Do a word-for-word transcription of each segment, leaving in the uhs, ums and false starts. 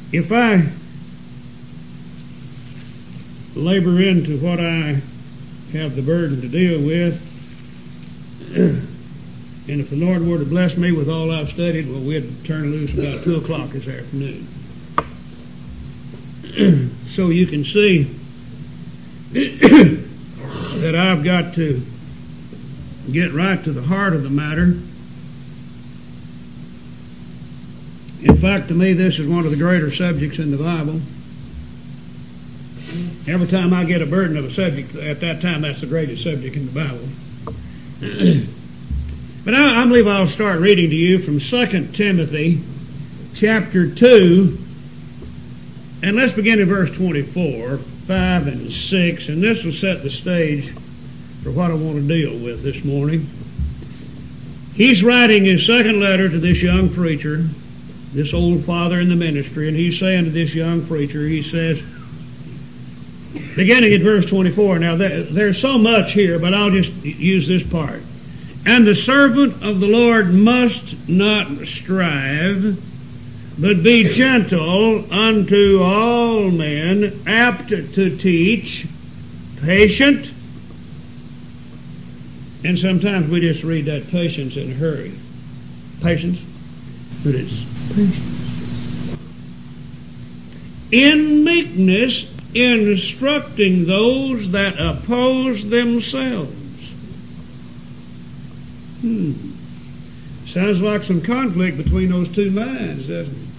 if I labor into what I have the burden to deal with, and if the Lord were to bless me with all I've studied, well, we'd turn loose about two o'clock this afternoon. So you can see that I've got to get right to the heart of the matter. In fact, to me, this is one of the greater subjects in the Bible. Every time I get a burden of a subject, at that time, that's the greatest subject in the Bible. But I, I believe I'll start reading to you from Second Timothy chapter two, and let's begin in verse twenty-four, five, and six, and this will set the stage for what I want to deal with this morning. He's writing his second letter to this young preacher, this old father in the ministry, and he's saying to this young preacher, he says, beginning at verse twenty-four, now there's so much here, but I'll just use this part. And the servant of the Lord must not strive, but be gentle unto all men, apt to teach, patient. And sometimes we just read that patience in a hurry. Patience, but it's patience. In meekness, instructing those that oppose themselves. Hmm. Sounds like some conflict between those two minds, doesn't it?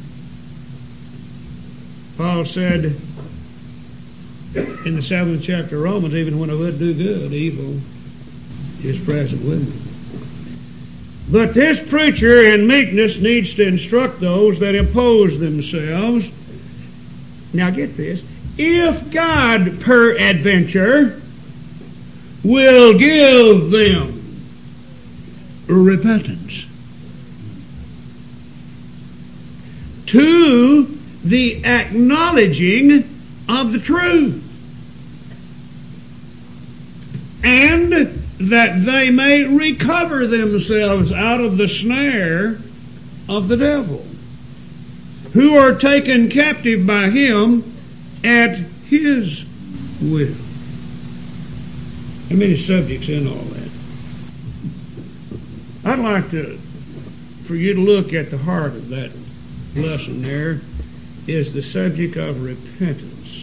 Paul said in the seventh chapter of Romans, even when I would do good, evil is present with me. But this preacher in meekness needs to instruct those that oppose themselves. Now get this. If God, peradventure, will give them repentance to the acknowledging of the truth, and that they may recover themselves out of the snare of the devil, who are taken captive by him at his will. How many subjects in all that? I'd like to, for you to look at the heart of that lesson there, is the subject of repentance.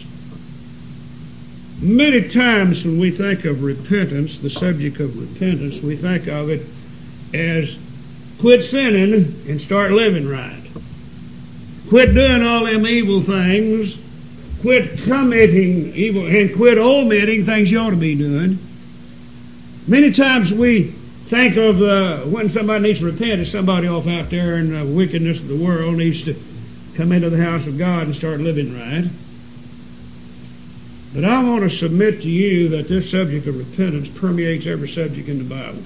Many times when we think of repentance, the subject of repentance, we think of it as quit sinning and start living right. Quit doing all them evil things. Quit committing evil and quit omitting things you ought to be doing. Many times we think of uh, when somebody needs to repent, it's somebody off out there in the wickedness of the world needs to come into the house of God and start living right. But I want to submit to you that this subject of repentance permeates every subject in the Bible.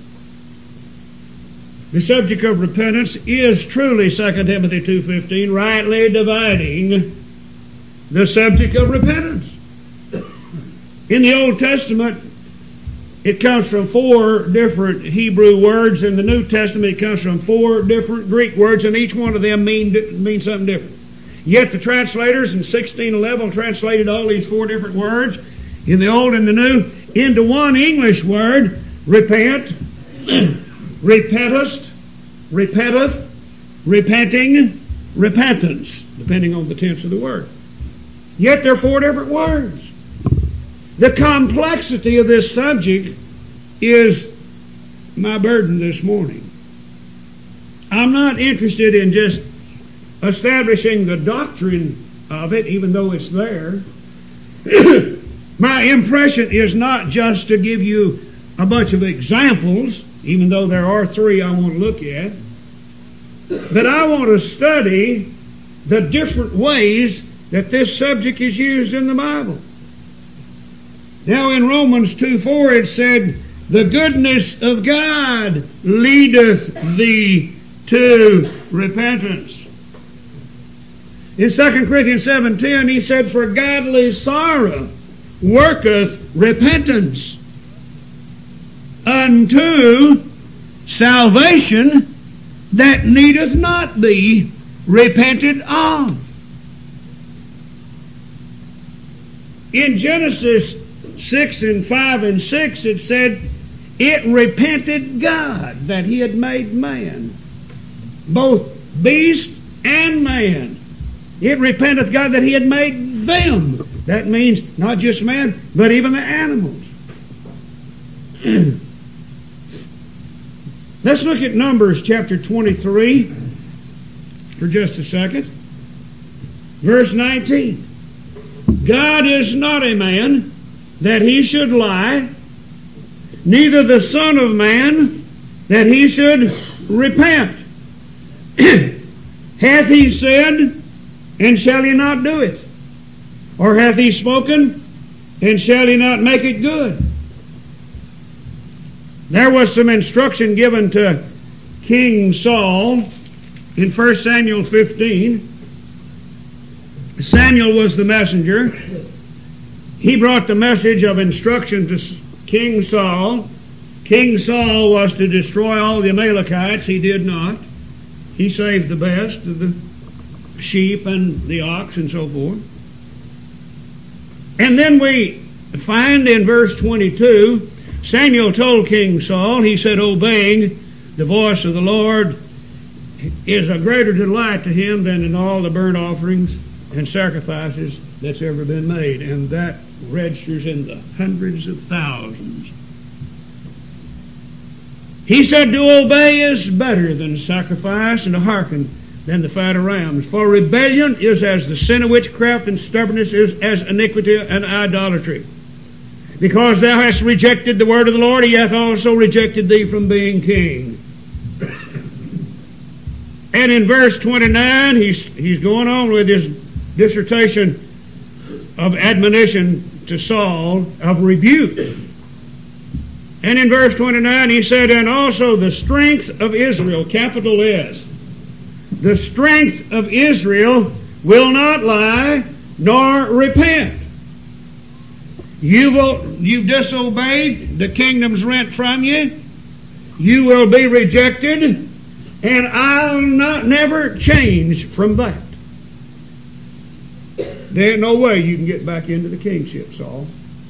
The subject of repentance is truly, Second Timothy two fifteen, rightly dividing the subject of repentance. In the Old Testament, it comes from four different Hebrew words. In the New Testament, it comes from four different Greek words, and each one of them mean, mean something different. Yet the translators in sixteen eleven translated all these four different words in the Old and the New into one English word, repent, repentest, repenteth, repenting, repentance, depending on the tense of the word. Yet they're four different words. The complexity of this subject is my burden this morning. I'm not interested in just establishing the doctrine of it, even though it's there. My impression is not just to give you a bunch of examples, even though there are three I want to look at, but I want to study the different ways that this subject is used in the Bible. Now in Romans two four it said, the goodness of God leadeth thee to repentance. In Second Corinthians seven ten he said, for godly sorrow worketh repentance unto salvation that needeth not be repented of. In Genesis six and five and six, it said, it repented God that he had made man, both beast and man. It repenteth God that he had made them. That means not just man, but even the animals. Let's look at Numbers chapter twenty-three for just a second. Verse nineteen. God is not a man that he should lie, neither the Son of Man that he should repent. Hath he said, and shall he not do it? Or hath he spoken, and shall he not make it good? There was some instruction given to King Saul in First Samuel fifteen. Samuel was the messenger. He brought the message of instruction to King Saul. King Saul was to destroy all the Amalekites. He did not. He saved the best of the sheep and the ox and so forth. And then we find in verse twenty-two, Samuel told King Saul, he said, obeying the voice of the Lord is a greater delight to him than in all the burnt offerings and sacrifices that's ever been made. And that registers in the hundreds of thousands. He said to obey is better than sacrifice, and to hearken than the fat of rams. For rebellion is as the sin of witchcraft, and stubbornness is as iniquity and idolatry. Because thou hast rejected the word of the Lord, he hath also rejected thee from being king. And in verse twenty-nine, he's, he's going on with his dissertation of admonition to Saul, of rebuke. And in verse twenty-nine, he said, and also the strength of Israel, capital S, the strength of Israel will not lie nor repent. You will, you've disobeyed, the kingdom's rent from you, you will be rejected, and I'll not never change from that. There ain't no way you can get back into the kingship, Saul.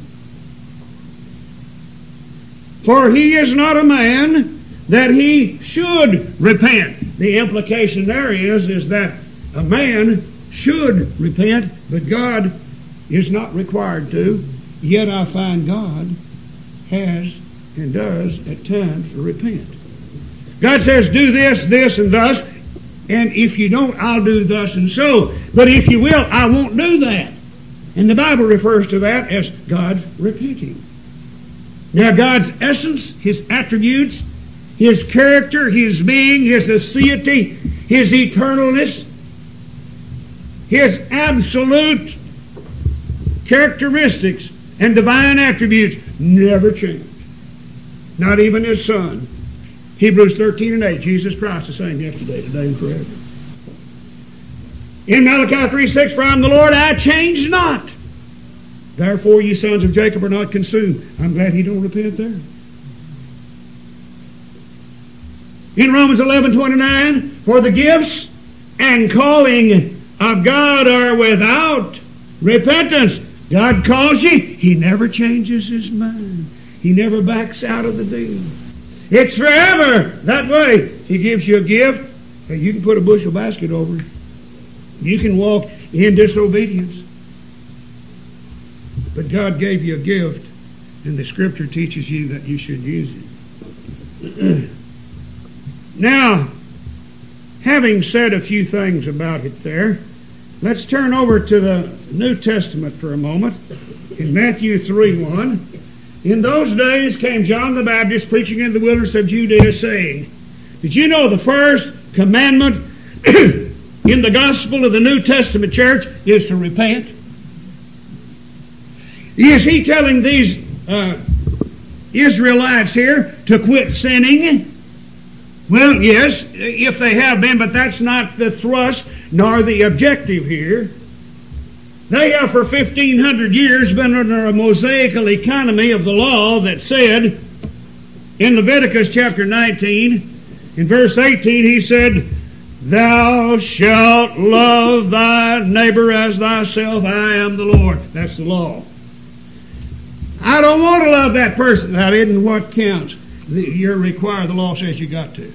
For he is not a man that he should repent. The implication there is, is that a man should repent, but God is not required to. Yet I find God has and does at times repent. God says, do this, this, and thus, and if you don't, I'll do thus and so. But if you will, I won't do that. And the Bible refers to that as God's repenting. Now, God's essence, his attributes, his character, his being, his aseity, his eternalness, his absolute characteristics and divine attributes never change. Not even his Son. Hebrews thirteen and eight, Jesus Christ the same yesterday, today, and forever. In Malachi three six, for I am the Lord, I change not. Therefore, ye sons of Jacob are not consumed. I'm glad he don't repent there. In Romans eleven twenty-nine, for the gifts and calling of God are without repentance. God calls you, he never changes his mind. He never backs out of the deal. It's forever that way. He gives you a gift, and you can put a bushel basket over it. You can walk in disobedience. But God gave you a gift, and the Scripture teaches you that you should use it. Now, having said a few things about it there, let's turn over to the New Testament for a moment. In Matthew three one, in those days came John the Baptist preaching in the wilderness of Judea, saying, did you know the first commandment in the gospel of the New Testament church is to repent? Is he telling these uh, Israelites here to quit sinning? Well, yes, if they have been, but that's not the thrust nor the objective here. They have for fifteen hundred years been under a Mosaical economy of the law that said, in Leviticus chapter nineteen, in verse eighteen, he said, thou shalt love thy neighbor as thyself, I am the Lord. That's the law. I don't want to love that person. That isn't what counts. You're required. The law says you got to.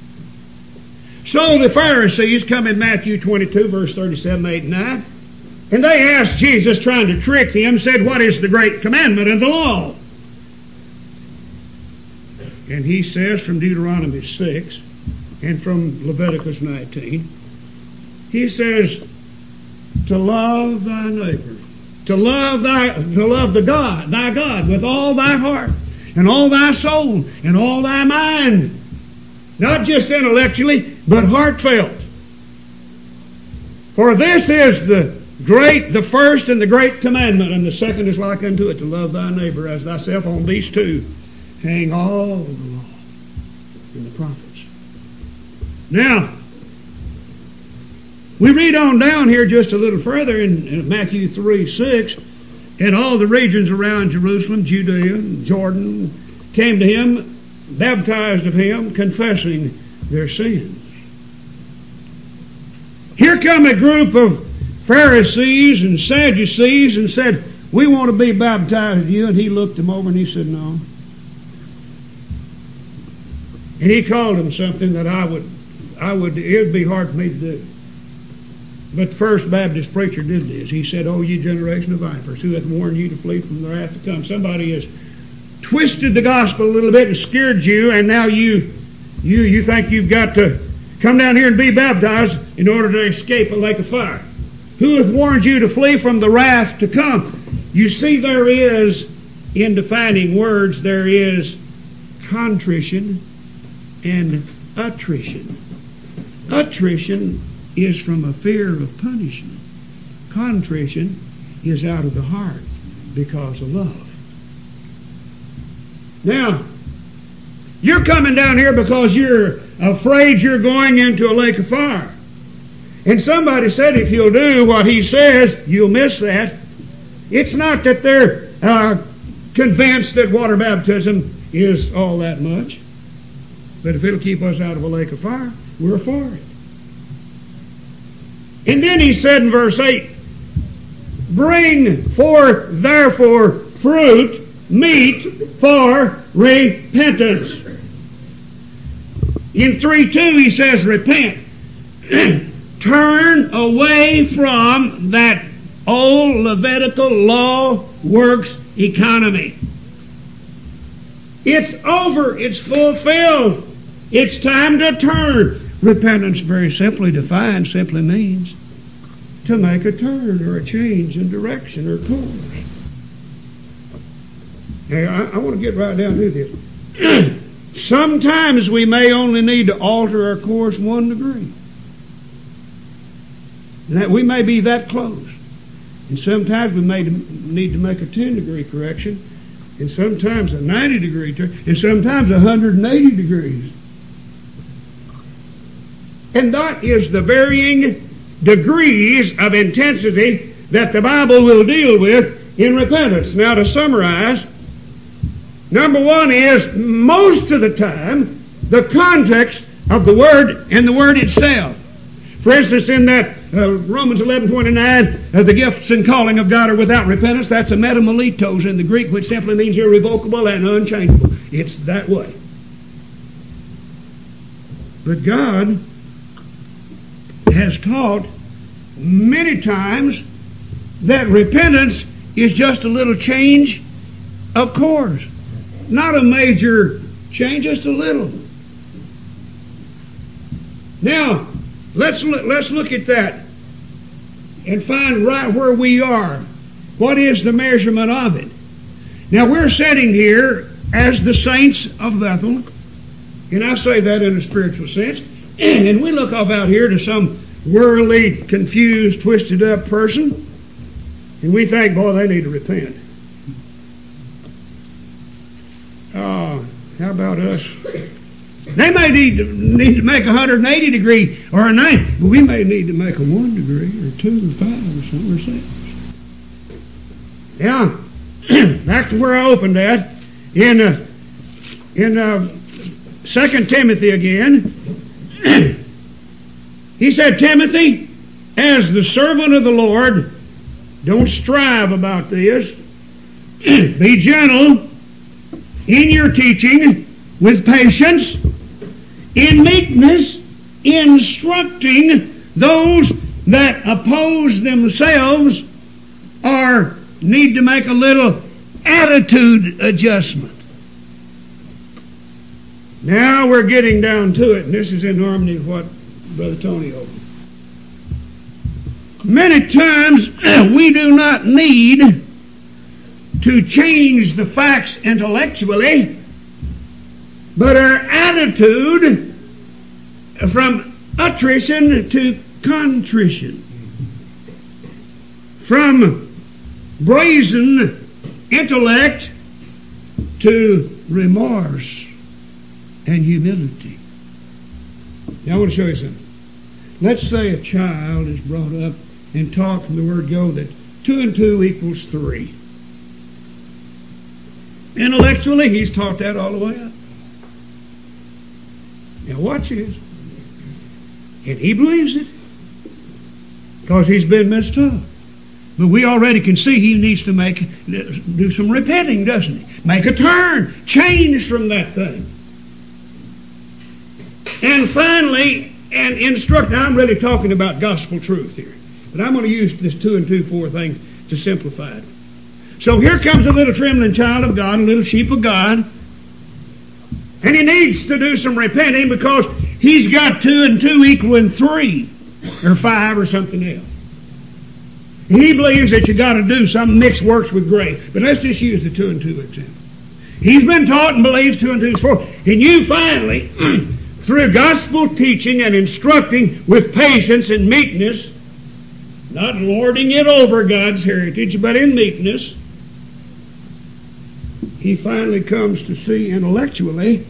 So the Pharisees come in Matthew twenty-two, verse thirty-seven, eight, and nine, and they asked Jesus, trying to trick him, said, what is the great commandment in the law? And he says from Deuteronomy six and from Leviticus nineteen, he says, to love thy neighbor, to love thy, to love the God, thy God, with all thy heart, and all thy soul, and all thy mind. Not just intellectually, but heartfelt. For this is the great, the first and the great commandment, and the second is like unto it, to love thy neighbor as thyself. On these two hang all the law and the prophets. Now, we read on down here just a little further in, in Matthew three, six, and all the regions around Jerusalem, Judea, and Jordan, came to him, baptized of him, confessing their sins. Here come a group of Pharisees and Sadducees and said, we want to be baptized with you. And he looked them over and he said, no. And he called them something that I would, I would, it would be hard for me to do. But the first Baptist preacher did this. He said, oh, ye generation of vipers, who hath warned you to flee from the wrath to come? Somebody has twisted the gospel a little bit and scared you, and now you, you, you think you've got to come down here and be baptized in order to escape a lake of fire. Who hath warned you to flee from the wrath to come? You see, there is, in defining words, there is contrition and attrition. Attrition is from a fear of punishment. Contrition is out of the heart because of love. Now, you're coming down here because you're afraid you're going into a lake of fire. And somebody said if you'll do what he says, you'll miss that. It's not that they're uh, convinced that water baptism is all that much. But if it'll keep us out of a lake of fire, we're for it. And then he said in verse eight, bring forth therefore fruit, meet for repentance. In three two he says repent. Turn away from that old Levitical law works economy. It's over. It's fulfilled. It's time to turn. Repentance, very simply defined, simply means to make a turn or a change in direction or course. Hey, I, I want to get right down to this. Sometimes we may only need to alter our course one degree. That we may be that close. And sometimes we may need to make a ten degree correction, and sometimes a ninety degree turn, and sometimes one hundred eighty degrees. And that is the varying degrees of intensity that the Bible will deal with in repentance. Now, to summarize, number one is, most of the time, the context of the Word and the Word itself. For instance, in that uh, Romans eleven twenty-nine, uh, the gifts and calling of God are without repentance, that's a metamelitos in the Greek, which simply means irrevocable and unchangeable. It's that way. But God has taught many times that repentance is just a little change of course. Not a major change, just a little. Now, let's look, let's look at that and find right where we are. What is the measurement of it? Now, we're sitting here as the saints of Bethel, and I say that in a spiritual sense, and we look off out here to some worldly, confused, twisted up person, and we think, boy, they need to repent. Oh, how about us? They may need to, need to make a one hundred eighty degree or a ninety, but we may need to make a one degree or two or five or something ourselves. Yeah, back to where I opened at in uh, in uh, Second Timothy again. He said, Timothy, as the servant of the Lord, don't strive about this. Be gentle in your teaching, with patience, in meekness, instructing those that oppose themselves or need to make a little attitude adjustment. Now we're getting down to it, and this is in harmony with what Brother Tony opened. Many times we do not need to change the facts intellectually, but our attitude from attrition to contrition, from brazen intellect to remorse and humility. Now I want to show you something. Let's say a child is brought up and taught from the word go that two and two equals three. Intellectually, he's taught that all the way up. Now watch this. And he believes it because he's been mistaught. But we already can see he needs to make do some repenting, doesn't he? Make a turn, change from that thing. And finally, and instruct. Now I'm really talking about gospel truth here. But I'm going to use this two and two four thing to simplify it. So here comes a little trembling child of God, a little sheep of God. And he needs to do some repenting because he's got two and two equaling three or five or something else. He believes that you got to do something. Mixed works with gray. But let's just use the two and two example. He's been taught and believes two and two is four. And you finally, through gospel teaching and instructing with patience and meekness, not lording it over God's heritage, but in meekness, he finally comes to see intellectually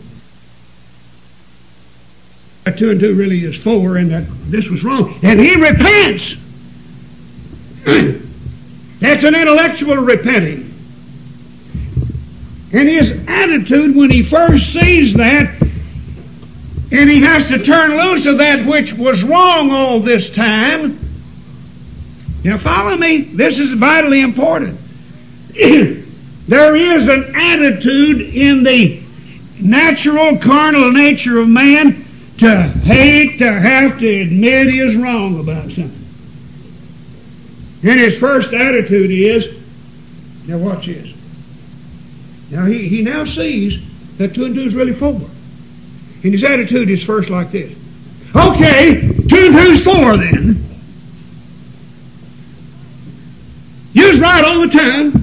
that two and two really is four and that this was wrong. And he repents. That's an intellectual repenting. And his attitude when he first sees that, and he has to turn loose of that which was wrong all this time. Now follow me. This is vitally important. There is an attitude in the natural carnal nature of man to hate to have to admit he is wrong about something. And his first attitude is, now watch this. Now he, he now sees that two and two is really four. And his attitude is first like this. Okay, two and two is four then. You was right all the time.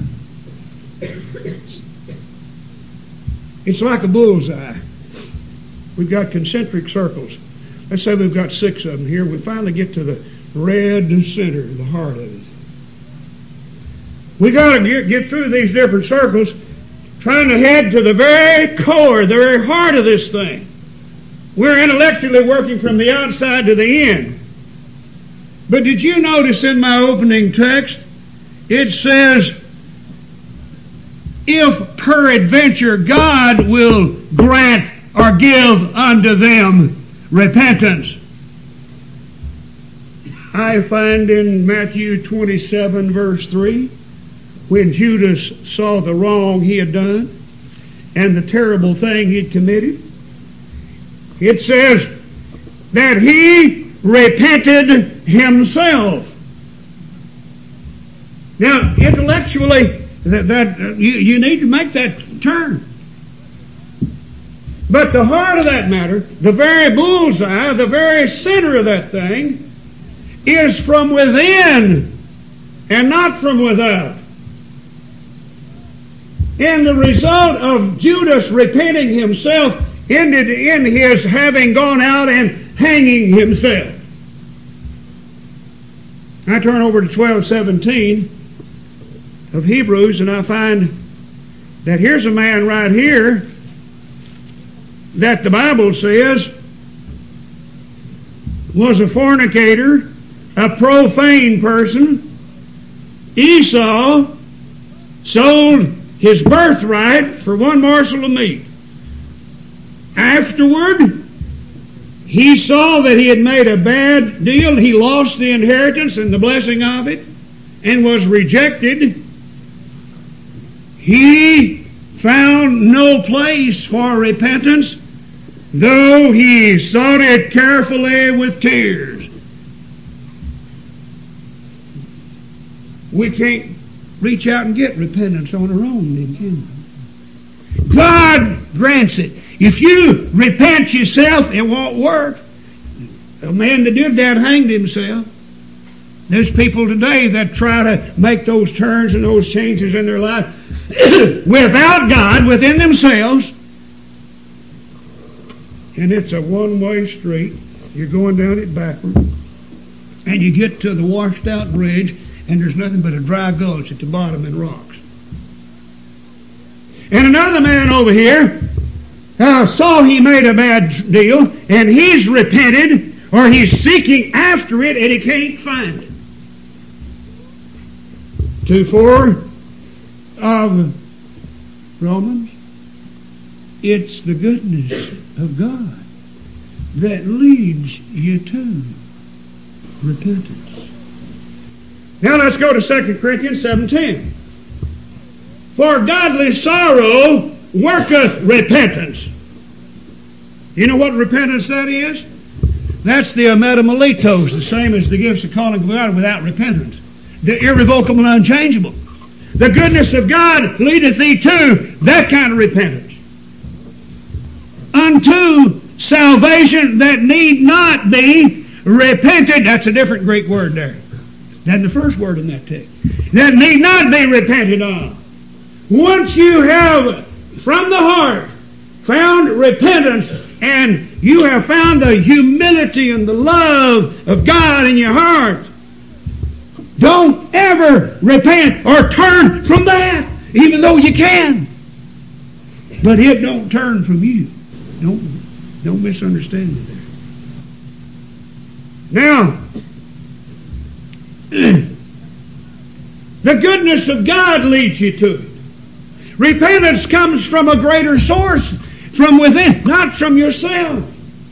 It's like a bullseye. We've got concentric circles. Let's say we've got six of them here. We finally get to the red center, the heart of it. We got to get, get through these different circles, trying to head to the very core, the very heart of this thing. We're intellectually working from the outside to the in. But did you notice in my opening text, it says, if peradventure God will grant or give unto them repentance. I find in Matthew twenty-seven, verse three, when Judas saw the wrong he had done and the terrible thing he had committed, it says that he repented himself. Now, intellectually, that, that uh, you, you need to make that turn. But the heart of that matter, the very bullseye, the very center of that thing, is from within and not from without. And the result of Judas repenting himself ended in his having gone out and hanging himself. I turn over to twelve seventeen of Hebrews, and I find that here's a man right here that the Bible says was a fornicator, a profane person. Esau sold his birthright for one morsel of meat. Afterward, he saw that he had made a bad deal. He lost the inheritance and the blessing of it and was rejected. he found no place for repentance, though he sought it carefully with tears. We can't reach out and get repentance on our own, then, can we? God grants it. If you repent yourself, it won't work. A man that did that hanged himself. There's people today that try to make those turns and those changes in their life without God, within themselves. And it's a one-way street. You're going down it backward. And you get to the washed-out bridge, and there's nothing but a dry gulch at the bottom and rocks. And another man over here uh, saw he made a bad deal, and he's repented, or he's seeking after it, and he can't find it. two four of Romans. It's the goodness of God that leads you to repentance. Now let's go to Second Corinthians seven ten. For godly sorrow worketh repentance. You know what repentance that is? That's the metamolitos, the same as the gifts of calling of God without repentance. The irrevocable and unchangeable. The goodness of God leadeth thee to that kind of repentance. Unto salvation that need not be repented. That's a different Greek word there than the first word in that text. That need not be repented of. Once you have, from the heart, found repentance, and you have found the humility and the love of God in your heart, don't ever repent or turn from that, even though you can. But it don't turn from you. Don't, don't misunderstand me there. Now, the goodness of God leads you to it. Repentance comes from a greater source, from within, not from yourself.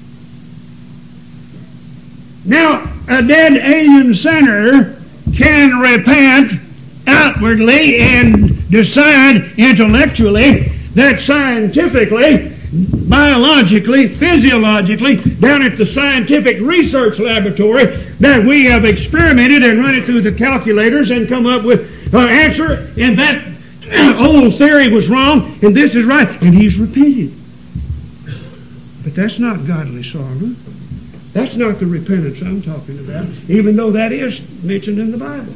Now, a dead alien sinner can repent outwardly and decide intellectually that scientifically, biologically, physiologically, down at the scientific research laboratory, that we have experimented and run it through the calculators and come up with an answer, and that old theory was wrong, and this is right, and he's repented. But that's not godly sorrow. That's not the repentance I'm talking about, even though that is mentioned in the Bible.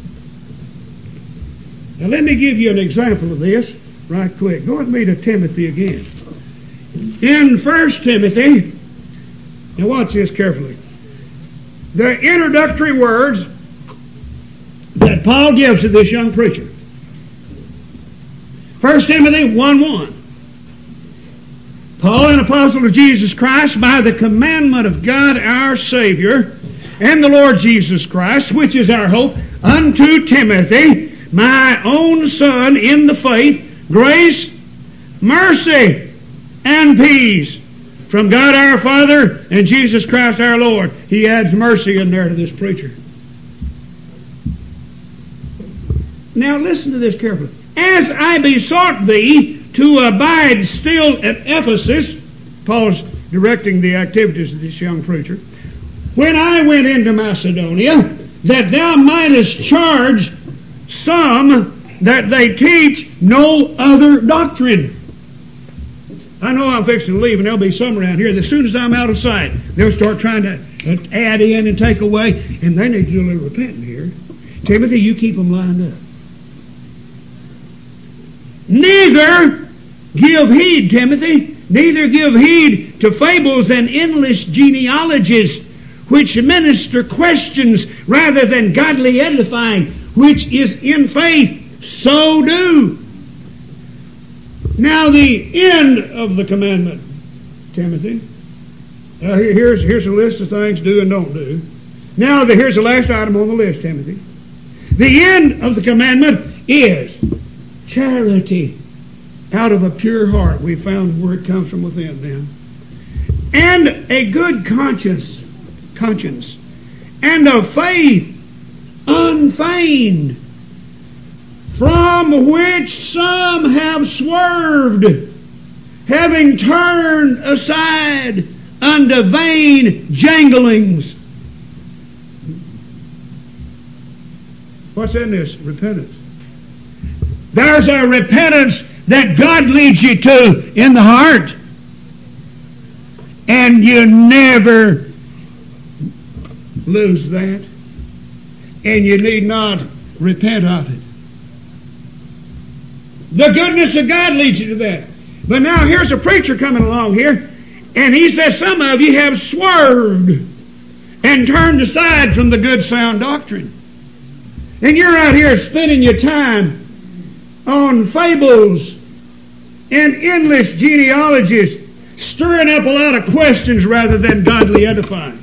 Now let me give you an example of this right quick. Go with me to Timothy again. In First Timothy, now watch this carefully. The introductory words that Paul gives to this young preacher. First Timothy one one. Paul, an apostle of Jesus Christ, by the commandment of God our Savior, and the Lord Jesus Christ, which is our hope, unto Timothy, my own son in the faith, grace, mercy, and peace from God our Father and Jesus Christ our Lord. He adds mercy in there to this preacher. Now listen to this carefully. As I besought thee to abide still at Ephesus, Paul's directing the activities of this young preacher, when I went into Macedonia, that thou mightest charge some that they teach no other doctrine. I know I'm fixing to leave, and there'll be some around here that as soon as I'm out of sight, they'll start trying to add in and take away, and they need to do a little repenting here. Timothy, you keep them lined up. Neither give heed, Timothy, neither give heed to fables and endless genealogies, which minister questions rather than godly edifying, which is in faith, so do. Now the end of the commandment, Timothy. Uh, here's, here's a list of things do and don't do. Now the, here's the last item on the list, Timothy. The end of the commandment is charity out of a pure heart. We found where it comes from within then. And a good conscience, conscience, and a faith unfeigned. from which some have swerved, having turned aside unto vain janglings. What's in this? Repentance. There's a repentance that God leads you to in the heart, and you never lose that, and you need not repent of it. The goodness of God leads you to that. But now here's a preacher coming along here, and he says some of you have swerved and turned aside from the good sound doctrine. And you're out here spending your time on fables and endless genealogies, stirring up a lot of questions rather than godly edifying.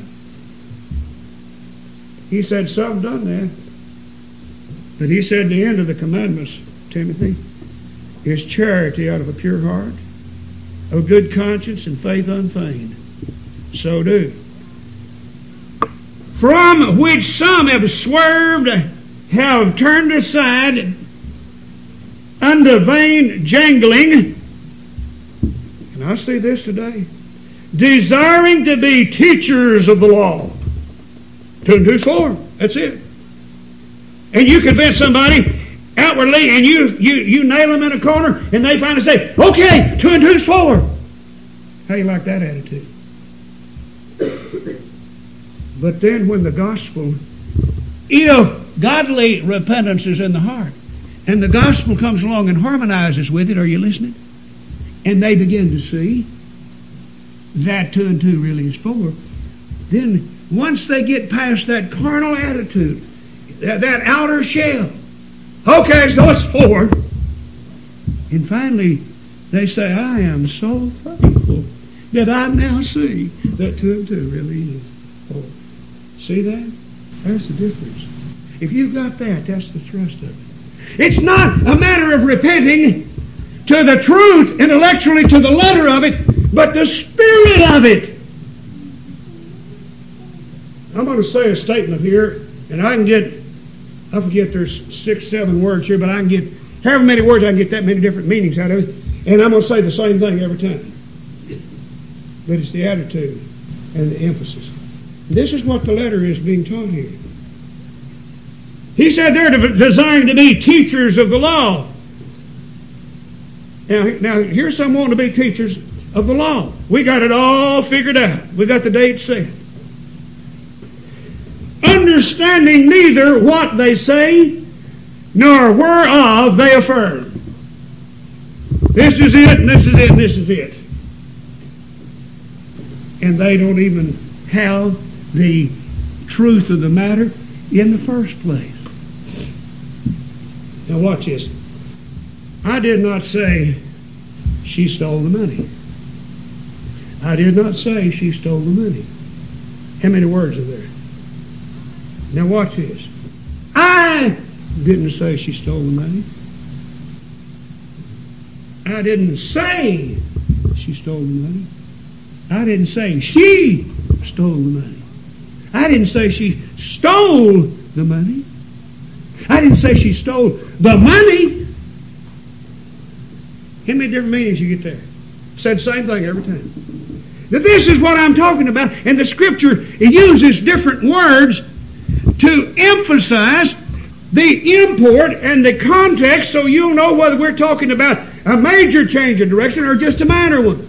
He said some done that. But he said the end of the commandments, Timothy, is charity out of a pure heart, a good conscience, and faith unfeigned. So do. From which some have swerved, have turned aside unto vain jangling. And I see this today. Desiring to be teachers of the law. Two and two's four. That's it. And you convince somebody outwardly, and you, you, you nail them in a corner, and they finally say, okay, two and two's four. How do you like that attitude? But then when the gospel, if godly repentance is in the heart, and the gospel comes along and harmonizes with it, are you listening? And they begin to see that two and two really is four, then once they get past that carnal attitude, that, that outer shell, okay, so it's four. And finally, they say, I am so thankful that I now see that two and two really is four. See that? That's the difference. If you've got that, that's the thrust of it. It's not a matter of repenting to the truth intellectually, to the letter of it, but the spirit of it. I'm going to say a statement here, and I can get, I forget there's six, seven words here, but I can get, however many words, I can get that many different meanings out of it, and I'm going to say the same thing every time. But it's the attitude and the emphasis. This is what the letter is being taught here. He said they're designed to be teachers of the law. Now, now here's some wanting to be teachers of the law. We got it all figured out. We got the date set. Understanding neither what they say, nor whereof they affirm. This is it, and this is it, and this is it. And they don't even have the truth of the matter in the first place. Now watch this. I did not say she stole the money. I did not say she stole the money. How many words are there? Now watch this. I didn't say she stole the money. I didn't say she stole the money. I didn't say she stole the money. I didn't say she stole the money. I didn't say she stole the money. How many different meanings you get there? Said the same thing every time. Now, this is what I'm talking about, and the Scripture uses different words to emphasize the import and the context so you'll know whether we're talking about a major change of direction or just a minor one.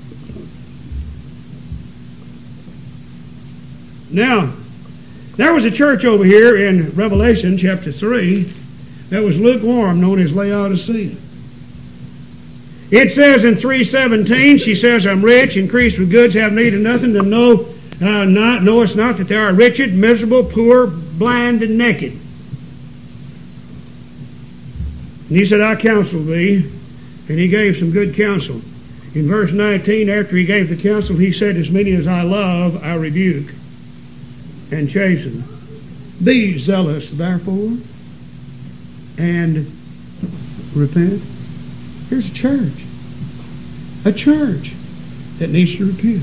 Now, there was a church over here in Revelation chapter three that was lukewarm, known as Laodicea. It says in three seventeen, she says, I'm rich, increased with goods, have need of nothing, to know, uh, not, knowest not that they are wretched, miserable, poor, blind, and naked. And he said, I counsel thee, and he gave some good counsel. In verse nineteen, after he gave the counsel, he said, as many as I love, I rebuke and chasten. Be zealous, therefore, and repent. Here's a church. A church that needs to repent.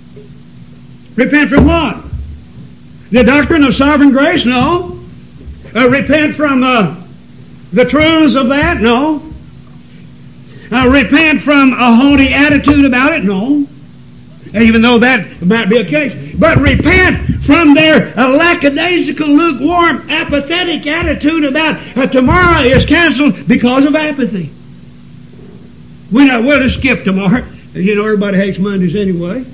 Repent from what? The doctrine of sovereign grace? No. uh, repent from uh, the truths of that? No. Uh, repent from a haughty attitude about it? No. Even though that might be a case. But repent from their uh, lackadaisical, lukewarm, apathetic attitude about uh, tomorrow is canceled because of apathy. We know, we'll just skip tomorrow. You know, everybody hates Mondays anyway.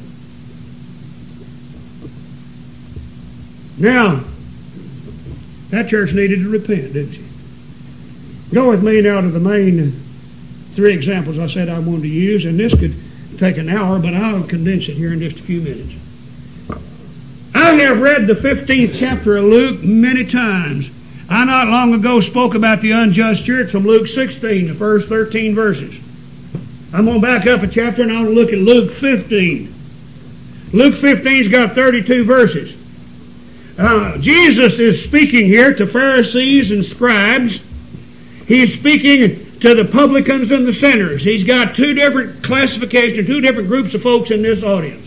Now, that church needed to repent, didn't she? Go with me now to the main three examples I said I wanted to use, and this could take an hour, but I'll condense it here in just a few minutes. I have read the fifteenth chapter of Luke many times. I not long ago spoke about the unjust church from Luke sixteen, the first thirteen verses. I'm going to back up a chapter and I'm going to look at Luke fifteen. Luke fifteen's got thirty-two verses. Uh, Jesus is speaking here to Pharisees and scribes. He's speaking to the publicans and the sinners. He's got two different classifications, two different groups of folks in this audience.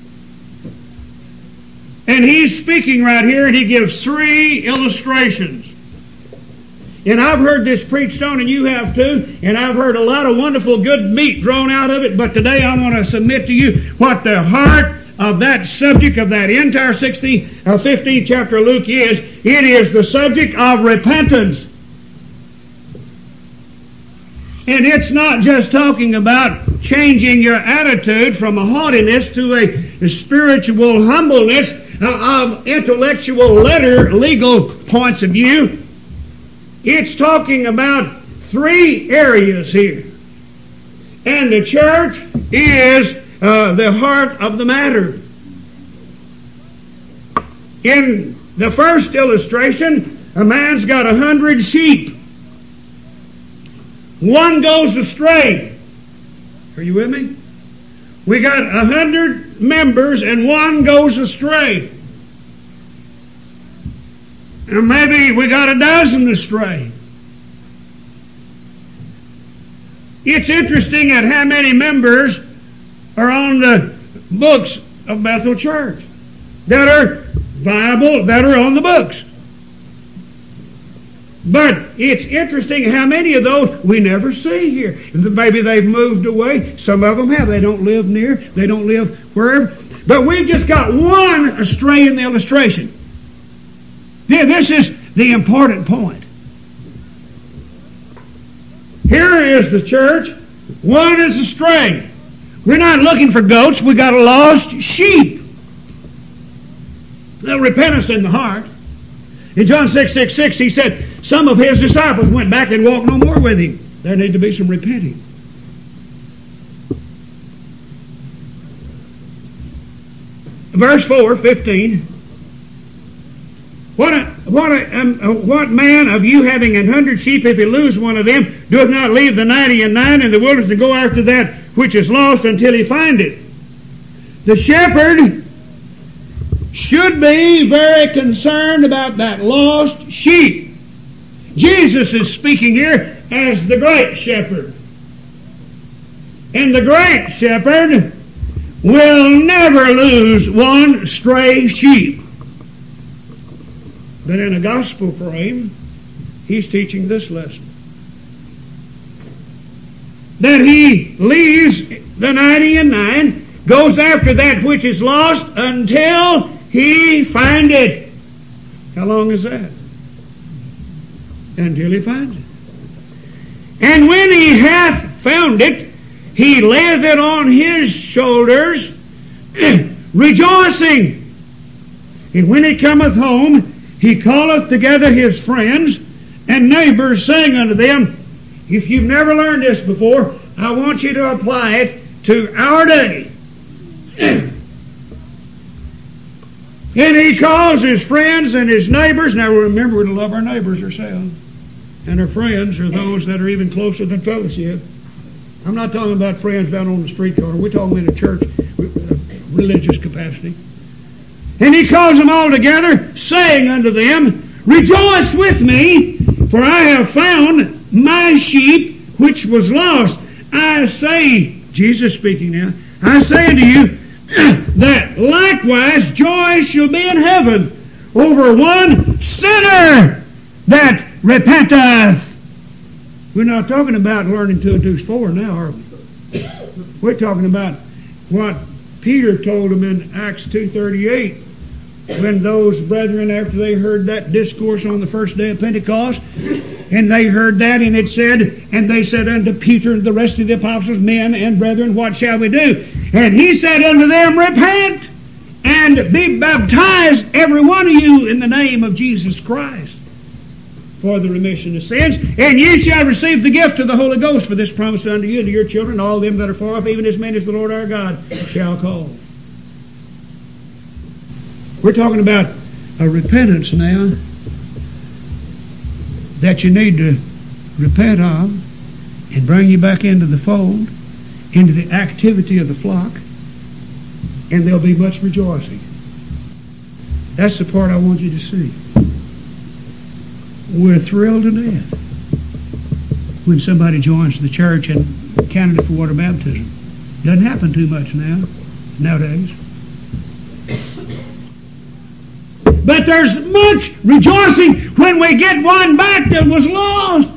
And he's speaking right here, and he gives three illustrations. And I've heard this preached on, and you have too, and I've heard a lot of wonderful good meat drawn out of it, but today I want to submit to you what the heart of that subject of that entire sixteenth, uh, fifteenth chapter of Luke is. It is the subject of repentance. And it's not just talking about changing your attitude from a haughtiness to a, a spiritual humbleness uh, of intellectual letter, legal points of view. It's talking about three areas here. And the church is uh, the heart of the matter. In the first illustration, a man's got a hundred sheep. One goes astray. Are you with me? We got a hundred members and one goes astray. And maybe we got a dozen astray. It's interesting at how many members are on the books of Bethel Church that are viable, that are on the books. But it's interesting how many of those we never see here. Maybe they've moved away. Some of them have. They don't live near. They don't live wherever. But we've just got one astray in the illustration. This is the important point. Here is the church. One is astray. We're not looking for goats. We got a lost sheep. Now, repentance in the heart. In John six six six, he said, some of his disciples went back and walked no more with him. There need to be some repenting. Verse four, fifteen. What, a, what, a, um, what man of you having an hundred sheep, if he lose one of them, doth not leave the ninety and nine in the wilderness to go after that which is lost until he find it? The shepherd should be very concerned about that lost sheep. Jesus is speaking here as the great shepherd. And the great shepherd will never lose one stray sheep. But in a gospel frame, he's teaching this lesson. That he leaves the ninety and nine, goes after that which is lost until he find it. How long is that? Until he finds it. And when he hath found it, he layeth it on his shoulders, rejoicing. And when he cometh home, he calleth together his friends and neighbors, saying unto them, if you've never learned this before, I want you to apply it to our day. And he calls his friends and his neighbors. Now remember, we're to love our neighbors ourselves. And our friends are those that are even closer than fellowship. I'm not talking about friends down on the street corner. We're talking in a church religious capacity. And he calls them all together, saying unto them, rejoice with me, for I have found my sheep which was lost. I say, Jesus speaking now, I say unto you, that likewise joy shall be in heaven over one sinner that repenteth. We're not talking about learning two and two's four now, are we? We're talking about what Peter told them in Acts two thirty-eight, when those brethren, after they heard that discourse on the first day of Pentecost, and they heard that, and it said, and they said unto Peter and the rest of the apostles, men and brethren, what shall we do? And he said unto them, repent, and be baptized, every one of you, in the name of Jesus Christ, for the remission of sins, and ye shall receive the gift of the Holy Ghost, for this promise unto you and to your children, all them that are far off, even as many as the Lord our God shall call. We're talking about a repentance now that you need to repent of and bring you back into the fold, into the activity of the flock, and there'll be much rejoicing. That's the part I want you to see. We're thrilled to death when somebody joins the church and candidate for water baptism. Doesn't happen too much now, nowadays. But there's much rejoicing when we get one back that was lost.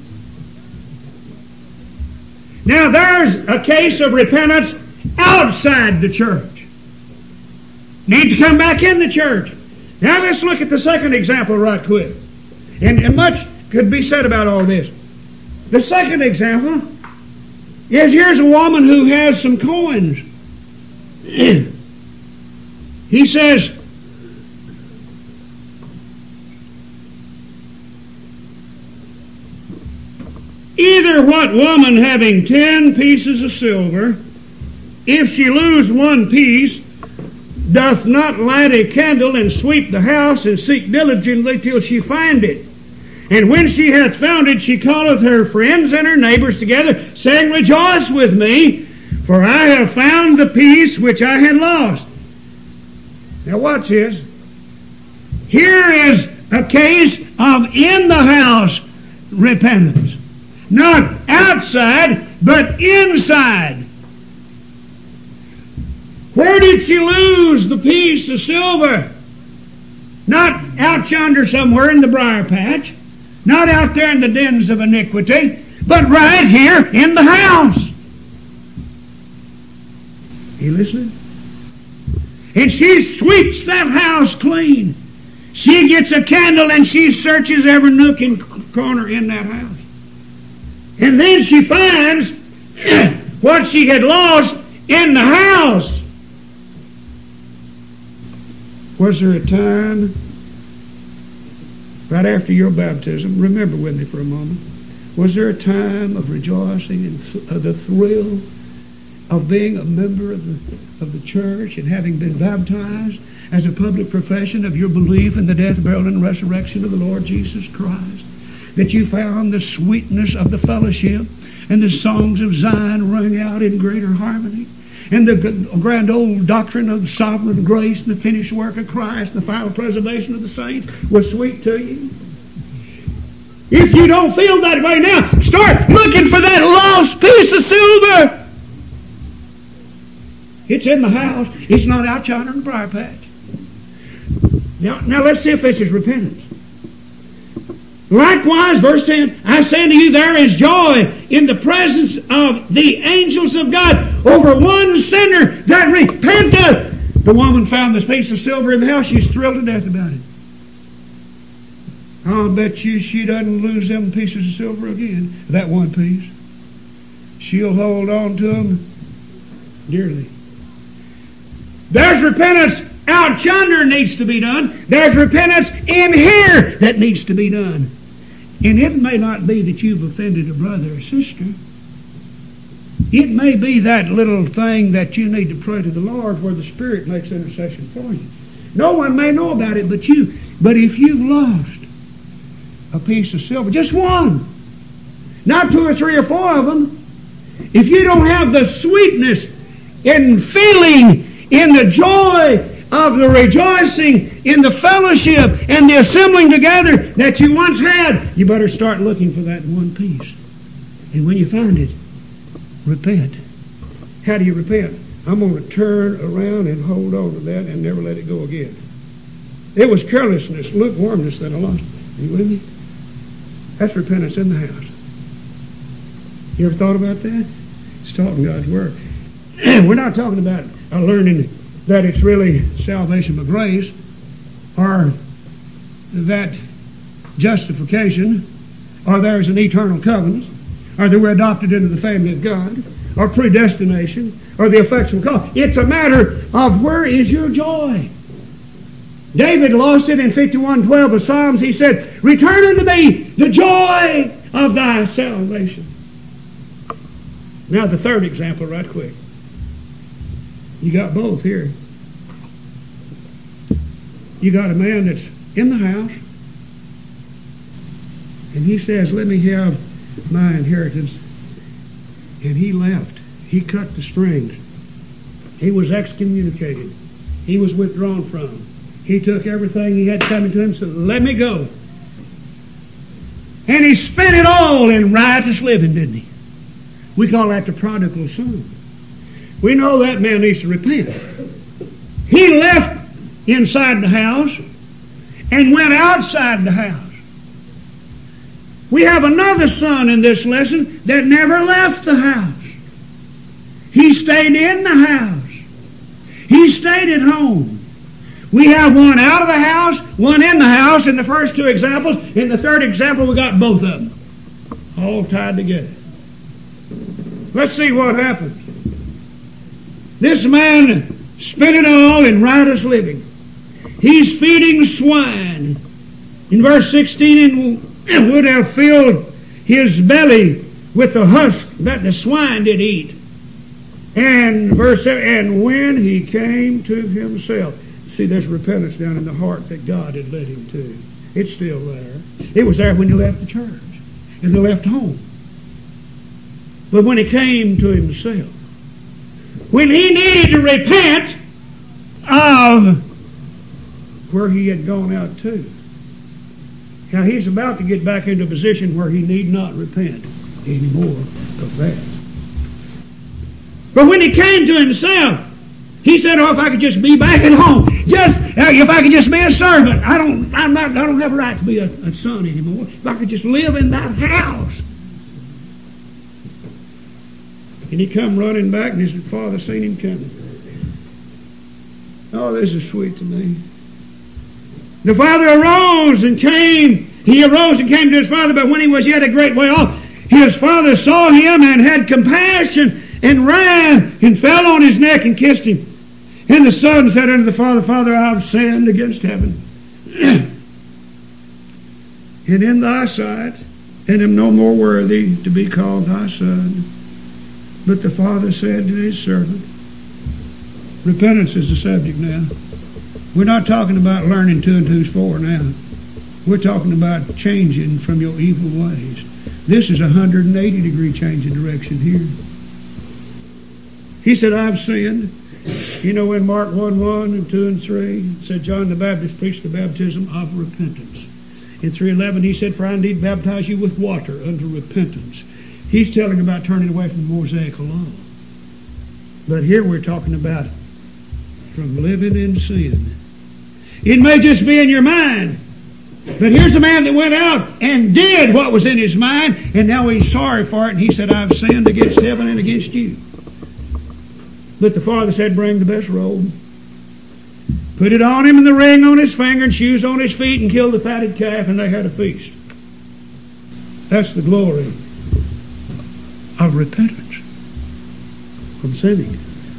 Now there's a case of repentance outside the church. Need to come back in the church. Now let's look at the second example right quick. And, and much could be said about all this. The second example is, here's a woman who has some coins. He says, either what woman having ten pieces of silver, if she lose one piece, doth not light a candle and sweep the house and seek diligently till she find it? And when she hath found it, she calleth her friends and her neighbors together, saying, rejoice with me, for I have found the piece which I had lost. Now watch this. Here is a case of in the house repentance. Not outside, but inside. Where did she lose the piece of silver? Not out yonder somewhere in the briar patch. Not out there in the dens of iniquity. But right here in the house. You listening? And she sweeps that house clean. She gets a candle and she searches every nook and corner in that house. And then she finds what she had lost in the house. Was there a time right after your baptism, remember with me for a moment, was there a time of rejoicing and th- of the thrill of being a member of the, of the church and having been baptized as a public profession of your belief in the death, burial, and resurrection of the Lord Jesus Christ? That you found the sweetness of the fellowship and the songs of Zion rung out in greater harmony, and the grand old doctrine of sovereign grace and the finished work of Christ and the final preservation of the saints was sweet to you? If you don't feel that way now, start looking for that lost piece of silver. It's in the house. It's not out yonder in the briar patch. Now, now let's see if this is repentance. Likewise, verse ten, I say unto you, there is joy in the presence of the angels of God over one sinner that repenteth. The woman found this piece of silver in the house. She's thrilled to death about it. I'll bet you she doesn't lose them pieces of silver again. That one piece. She'll hold on to them dearly. There's repentance out yonder needs to be done. There's repentance in here that needs to be done. And it may not be that you've offended a brother or sister. It may be that little thing that you need to pray to the Lord where the Spirit makes intercession for you. No one may know about it but you. But if you've lost a piece of silver, just one, not two or three or four of them, if you don't have the sweetness and feeling in the joy of the rejoicing in the fellowship and the assembling together that you once had, you better start looking for that one piece. And when you find it, repent. How do you repent? I'm going to turn around and hold on to that and never let it go again. It was carelessness, lukewarmness that I lost. Are you with me? That's repentance in the house. You ever thought about that? It's taught in God's Word. We're not talking about uh, learning that it's really salvation by grace, or that justification, or there's an eternal covenant, or that we're adopted into the family of God, or predestination, or the effectual call. It's a matter of where is your joy. David lost it in fifty-one twelve of Psalms. He said, return unto me the joy of thy salvation. Now the third example right quick. You got both here. You got a man that's in the house, and he says, let me have my inheritance. And he left. He cut the strings. He was excommunicated. He was withdrawn from. He took everything he had coming to him and said, let me go. And he spent it all in riotous living, didn't he? We call that the prodigal son. We know that man needs to repent. He left inside the house and went outside the house. We have another son in this lesson that never left the house. He stayed in the house. He stayed at home. We have one out of the house, one in the house in the first two examples. In the third example, we got both of them all tied together. Let's see what happens. This man spent it all in riotous living. He's feeding swine. In verse sixteen, and would have filled his belly with the husk that the swine did eat. And verse seven, and when he came to himself. See, there's repentance down in the heart that God had led him to. It's still there. It was there when he left the church and he left home. But when he came to himself, when he needed to repent of where he had gone out to. Now he's about to get back into a position where he need not repent anymore of that. But when he came to himself, he said, "Oh, if I could just be back at home, just uh, if I could just be a servant, I don't, I'm not, I don't have a right to be a, a son anymore. If I could just live in that house." And he come running back, and his father seen him coming. Oh, this is sweet to me. The father arose and came. He arose and came to his father, but when he was yet a great way off, his father saw him and had compassion and ran and fell on his neck and kissed him. And the son said unto the father, "Father, I have sinned against heaven and in thy sight, and am no more worthy to be called thy son." But the father said to his servant, repentance is the subject now. We're not talking about learning two and two's four now. We're talking about changing from your evil ways. This is a one hundred eighty degree change in direction here. He said, "I've sinned." You know, in Mark one one and two and three, it said John the Baptist preached the baptism of repentance. In three eleven, he said, "For I indeed baptize you with water unto repentance." He's telling about turning away from the Mosaical law. But here we're talking about from living in sin. It may just be in your mind. But here's a man that went out and did what was in his mind, and now he's sorry for it, and he said, "I've sinned against heaven and against you." But the father said, "Bring the best robe. Put it on him, and the ring on his finger, and shoes on his feet, and kill the fatted calf," and they had a feast. That's the glory of repentance from sinning.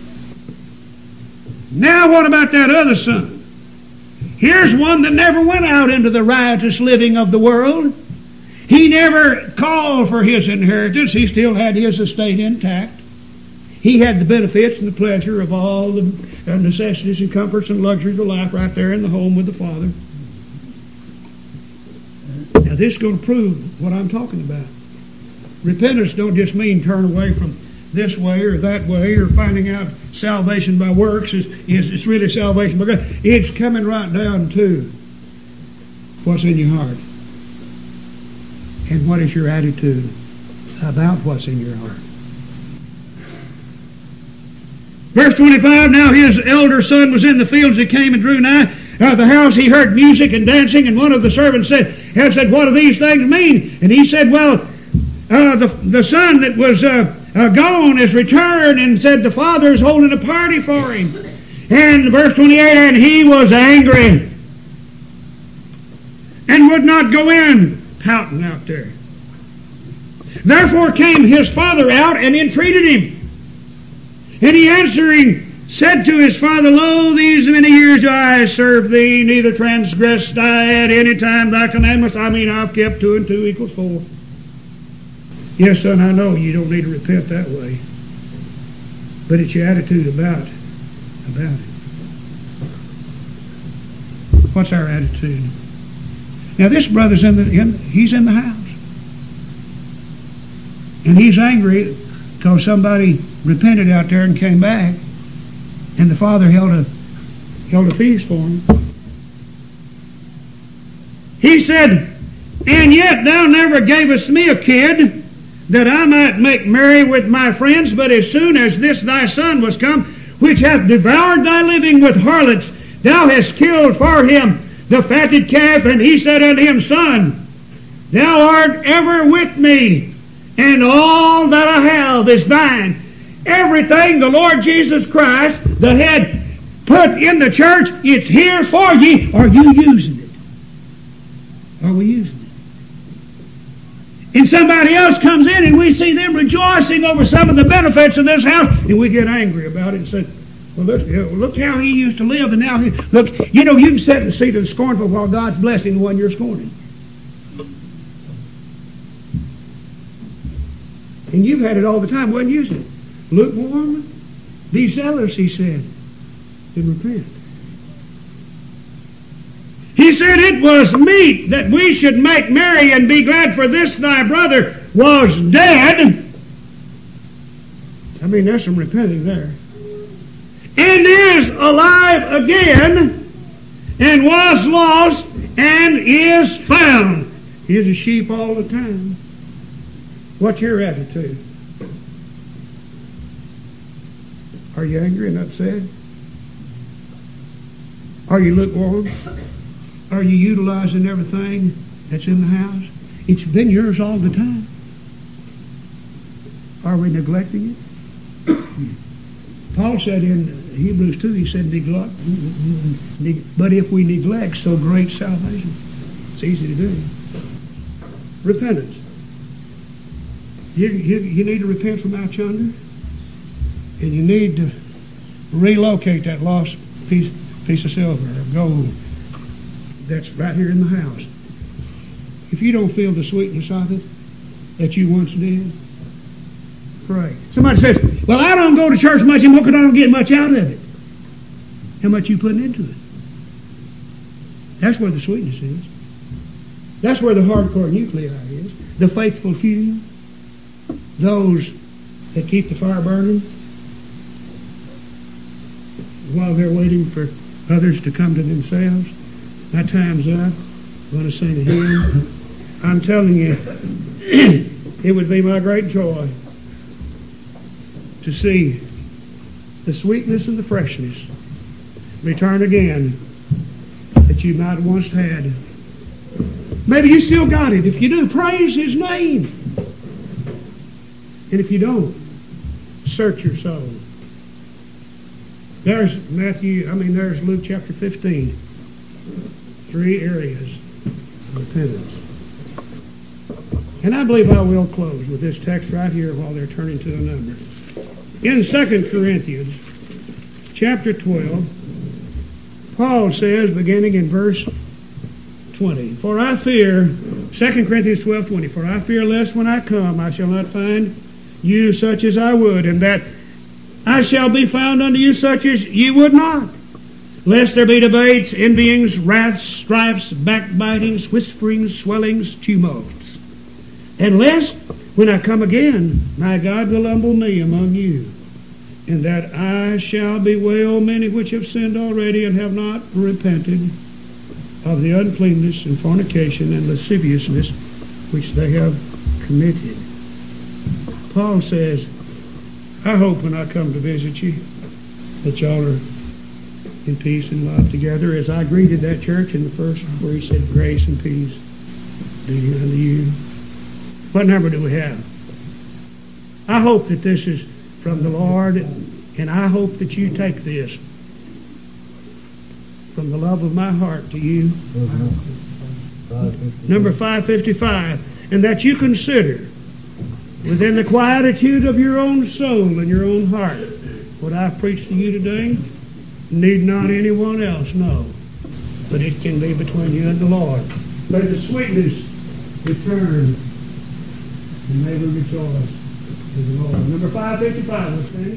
Now what about that other son? Here's one that never went out into the riotous living of the world. He never called for his inheritance. He still had his estate intact. He had the benefits and the pleasure of all the necessities and comforts and luxuries of life right there in the home with the Father. Now this is going to prove what I'm talking about. Repentance don't just mean turn away from this way or that way or finding out salvation by works is, is it's really salvation by God. It's coming right down to what's in your heart and what is your attitude about what's in your heart. Verse twenty-five, now his elder son was in the fields. He came and drew nigh uh, the house. He heard music and dancing, and one of the servants said, and said, what do these things mean? And he said, well, uh, the, the son that was uh, uh, gone has returned, and said the father is holding a party for him. And verse twenty-eight, and he was angry and would not go in, pouting out there. Therefore came his father out and entreated him. And he answering said to his father, Lo, these many years do I serve thee, neither transgressed I at any time thy commandments. I mean, I've kept two and two equals four. Yes, son, I know you don't need to repent that way. But it's your attitude about, about it. What's our attitude? Now this brother's in the, in, he's in the house. And he's angry because somebody repented out there and came back, and the father held a held a feast for him. He said, and yet thou never gavest me a kid that I might make merry with my friends, but as soon as this thy son was come, which hath devoured thy living with harlots, thou hast killed for him the fatted calf. And he said unto him, Son, thou art ever with me, and all that I have is thine. Everything the Lord Jesus Christ that had put in the church, it's here for ye. Are you using it? Are we using it? And somebody else comes in and we see them rejoicing over some of the benefits of this house, and we get angry about it and say, well, look, look how he used to live, and now he, look, you know, you can sit in the seat of the scornful while God's blessing the one you're scorning. And you've had it all the time. Wasn't using it. Lukewarm, be zealous, he said, and repent. He said it was meet that we should make merry and be glad, for this thy brother was dead. I mean, there's some repenting there. And is alive again, and was lost, and is found. He's a sheep all the time. What's your attitude? Are you angry and upset? Are you lukewarm? Are you utilizing everything that's in the house? It's been yours all the time. Are we neglecting it? Paul said in Hebrews two, he said, neglect, but if we neglect so great salvation. It's easy to do. Repentance. You, you, you need to repent from out yonder, and you need to relocate that lost piece, piece of silver or gold that's right here in the house. If you don't feel the sweetness of it that you once did, pray. Somebody says, well, I don't go to church much anymore because I don't get much out of it. How much you putting into it? That's where the sweetness is. That's where the hardcore nuclei is. The faithful few. Those that keep the fire burning while they're waiting for others to come to themselves. My time's up. I'm going to sing a hymn. I'm telling you, it would be my great joy to see the sweetness and the freshness return again that you might have once had. Maybe you still got it. If you do, praise His name. And if you don't, search your soul. There's Matthew, I mean, there's Luke chapter fifteen. Three areas of repentance. And I believe I will close with this text right here while they're turning to the numbers. In Second Corinthians chapter twelve, Paul says, beginning in verse twenty, For I fear, Second Corinthians twelve twenty, For I fear lest when I come I shall not find you such as I would, and that I shall be found unto you such as ye would not. Lest there be debates, envyings, wraths, strifes, backbitings, whisperings, swellings, tumults. And lest, when I come again, my God will humble me among you, and that I shall bewail many which have sinned already and have not repented of the uncleanness and fornication and lasciviousness which they have committed. Paul says, I hope when I come to visit you that y'all are in peace and love together, as I greeted that church in the first where he said grace and peace do you unto you. What number do we have? I hope that this is from the Lord, and I hope that you take this from the love of my heart to you. Number five fifty-five, and that you consider within the quietude of your own soul and your own heart what I preached to you today need not anyone else know, but it can be between you and the Lord. May the sweetness return, and may we rejoice in the Lord. Number five fifty-five, let's stand.